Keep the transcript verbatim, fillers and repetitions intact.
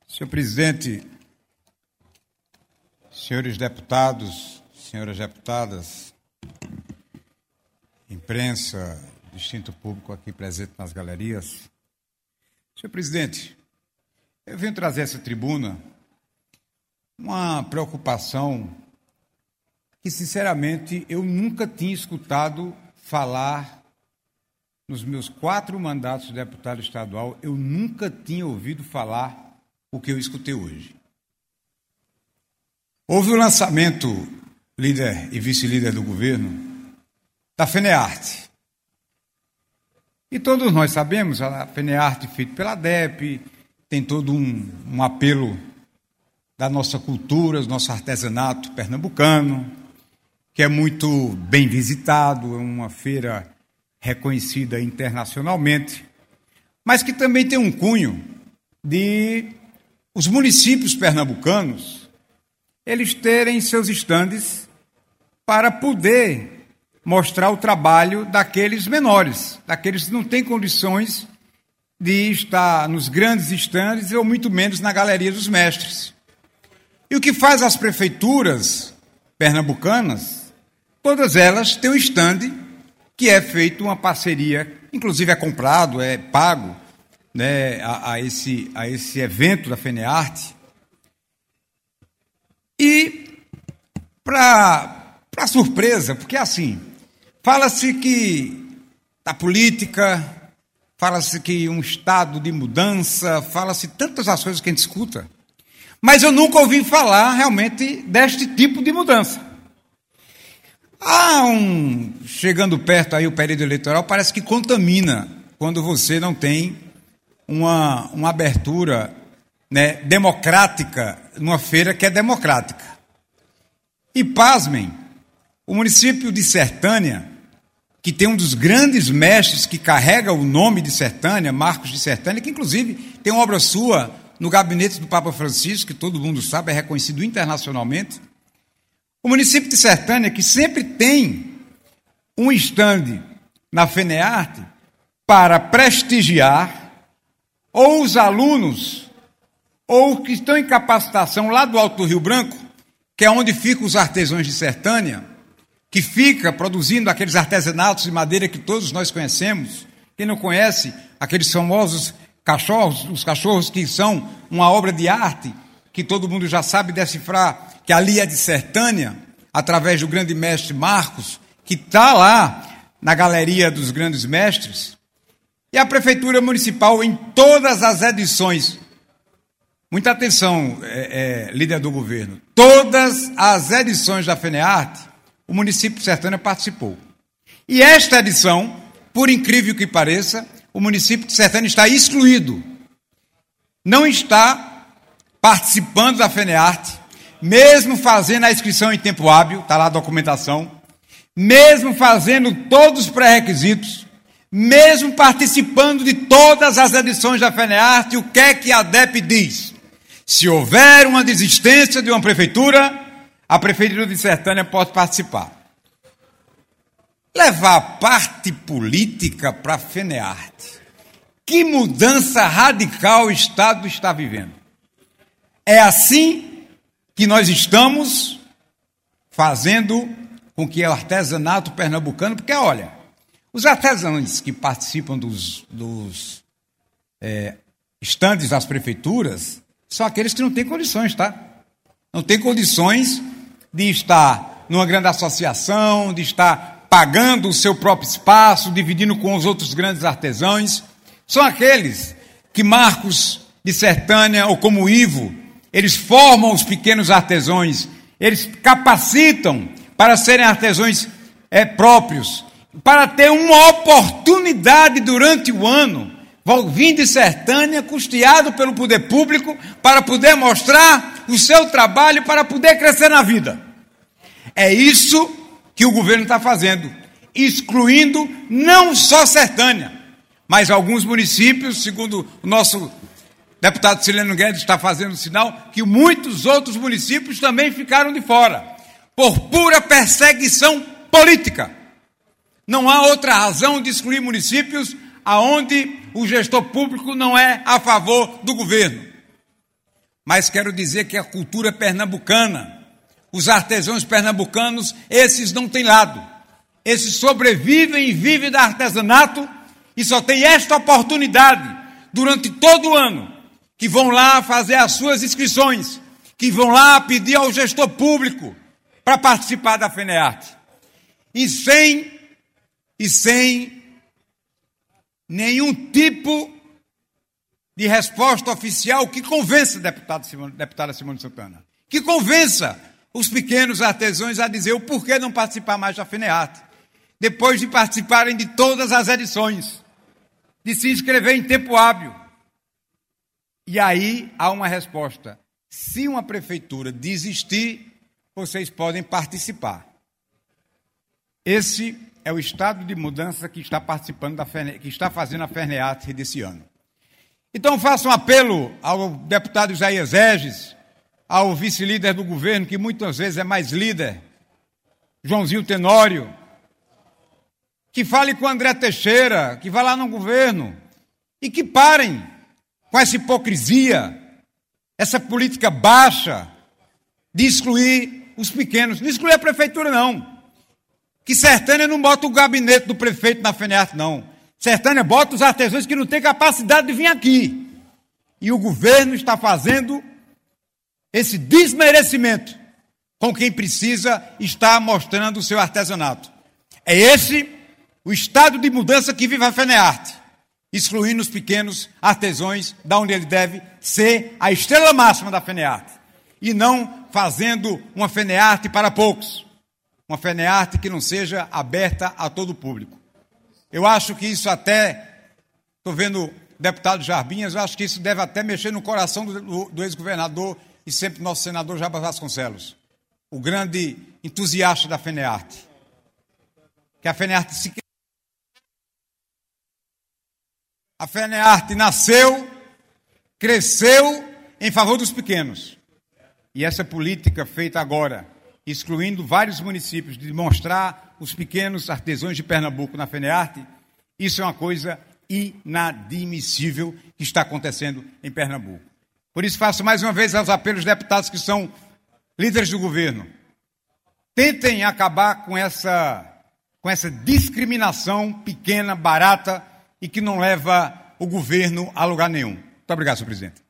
Senhor presidente, senhores deputados, senhoras deputadas, imprensa, distinto público aqui presente nas galerias. Senhor presidente, eu venho trazer a essa tribuna uma preocupação que, sinceramente, eu nunca tinha escutado falar nos meus quatro mandatos de deputado estadual, eu nunca tinha ouvido falar o que eu escutei hoje. Houve o lançamento, líder e vice-líder do governo, da FENEARTE. E todos nós sabemos, a FENEARTE feita pela D E P, tem todo um, um apelo da nossa cultura, do nosso artesanato pernambucano, que é muito bem visitado, é uma feira reconhecida internacionalmente, mas que também tem um cunho de os municípios pernambucanos, eles terem seus estandes para poder mostrar o trabalho daqueles menores, daqueles que não têm condições de estar nos grandes estandes ou muito menos na galeria dos mestres. E o que faz as prefeituras pernambucanas, todas elas têm um estande que é feito uma parceria, inclusive é comprado, é pago, né, a, a, esse, a esse evento da FENEARTE. E, para surpresa, porque assim, fala-se que da política, fala-se que um estado de mudança, fala-se tantas as coisas que a gente escuta, mas eu nunca ouvi falar realmente deste tipo de mudança. Ah, um, chegando perto aí o período eleitoral, parece que contamina quando você não tem uma, uma abertura, né, democrática numa feira que é democrática. E, pasmem, o município de Sertânia, que tem um dos grandes mestres que carrega o nome de Sertânia, Marcos de Sertânia, que inclusive tem uma obra sua no gabinete do Papa Francisco, que todo mundo sabe, é reconhecido internacionalmente. O município de Sertânia, que sempre tem um estande na FENEARTE para prestigiar ou os alunos, ou que estão em capacitação lá do Alto do Rio Branco, que é onde ficam os artesãos de Sertânia, que fica produzindo aqueles artesanatos de madeira que todos nós conhecemos. Quem não conhece, aqueles famosos cachorros, os cachorros que são uma obra de arte, que todo mundo já sabe decifrar, que ali é de Sertânia, através do grande mestre Marcos, que está lá na galeria dos grandes mestres. E a Prefeitura Municipal, em todas as edições, muita atenção, é, é, líder do governo, todas as edições da FENEARTE, o município de Sertânia participou. E esta edição, por incrível que pareça, o município de Sertânia está excluído. Não está participando da FENEARTE, mesmo fazendo a inscrição em tempo hábil, está lá a documentação, mesmo fazendo todos os pré-requisitos, mesmo participando de todas as edições da FENEARTE, o que é que a D E P diz? Se houver uma desistência de uma prefeitura, a Prefeitura de Sertânia pode participar. Levar a parte política para a FENEARTE. Que mudança radical o Estado está vivendo. É assim que nós estamos fazendo com que o artesanato pernambucano, porque, olha, os artesãos que participam dos, dos é, estandes das prefeituras são aqueles que não têm condições, tá? Não têm condições de estar numa grande associação, de estar pagando o seu próprio espaço, dividindo com os outros grandes artesãos. São aqueles que Marcos de Sertânia, ou como o Ivo, eles formam os pequenos artesãos, eles capacitam para serem artesãos é, próprios, para ter uma oportunidade durante o ano, vindo de Sertânia, custeado pelo poder público, para poder mostrar o seu trabalho, para poder crescer na vida. É isso que o governo está fazendo, excluindo não só Sertânia, mas alguns municípios, segundo o nosso deputado Sileno Guedes está fazendo sinal, que muitos outros municípios também ficaram de fora, por pura perseguição política. Não há outra razão de excluir municípios aonde o gestor público não é a favor do governo. mas quero dizer que a cultura pernambucana, os artesãos pernambucanos, esses não têm lado. Esses sobrevivem e vivem do artesanato e só têm esta oportunidade durante todo o ano, que vão lá fazer as suas inscrições, que vão lá pedir ao gestor público para participar da FENEARTE. E sem, e sem nenhum tipo de resposta oficial que convença a deputada Simone, deputada Simone Santana, que convença os pequenos artesãos a dizer o porquê não participar mais da FENEARTE, depois de participarem de todas as edições, de se inscrever em tempo hábil. E aí há uma resposta. Se uma prefeitura desistir, vocês podem participar. Esse é o estado de mudança que está participando da FENE, que está fazendo a FENEARTE desse ano. Então faço um apelo ao deputado Isaías Regis, ao vice-líder do governo, que muitas vezes é mais líder, Joãozinho Tenório, que fale com André Teixeira, que vá lá no governo, e que parem com essa hipocrisia, essa política baixa de excluir os pequenos. Não excluir a prefeitura, não. Que Sertânia não bota o gabinete do prefeito na FENEARTE, não. Sertânia bota os artesãos que não têm capacidade de vir aqui. E o governo está fazendo esse desmerecimento com quem precisa estar mostrando o seu artesanato. É esse o estado de mudança que vive a FENEARTE, excluindo os pequenos artesãos da onde ele deve ser a estrela máxima da FENEARTE, e não fazendo uma FENEARTE para poucos, uma FENEARTE que não seja aberta a todo o público. Eu acho que isso até, estou vendo o deputado Jarbinhas, eu acho que isso deve até mexer no coração do, do, do ex-governador e sempre nosso senador Jabas Vasconcelos, o grande entusiasta da FENEARTE, que a FENEARTE se A FENEARTE nasceu, cresceu em favor dos pequenos. E essa política feita agora, excluindo vários municípios, de mostrar os pequenos artesãos de Pernambuco na FENEARTE, isso é uma coisa inadmissível que está acontecendo em Pernambuco. Por isso faço mais uma vez aos apelos dos deputados que são líderes do governo. Tentem acabar com essa, com essa discriminação pequena, barata, e que não leva o governo a lugar nenhum. Muito obrigado, senhor presidente.